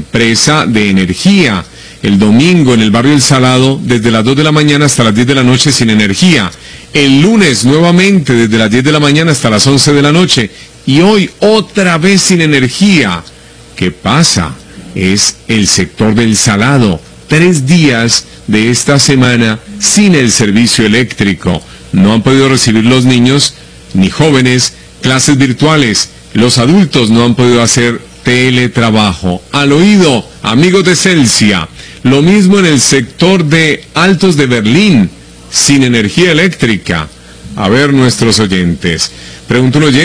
empresa de energía. El domingo en el barrio El Salado, desde las 2 de la mañana hasta las 10 de la noche sin energía. El lunes nuevamente desde las 10 de la mañana hasta las 11 de la noche. Y hoy otra vez sin energía. ¿Qué pasa? Es el sector del Salado. 3 días de esta semana sin el servicio eléctrico. No han podido recibir los niños ni jóvenes clases virtuales. Los adultos no han podido hacer teletrabajo. Al oído, amigos de Celsia. Lo mismo en el sector de Altos de Berlín, sin energía eléctrica. A ver, nuestros oyentes. Pregunto un oyente.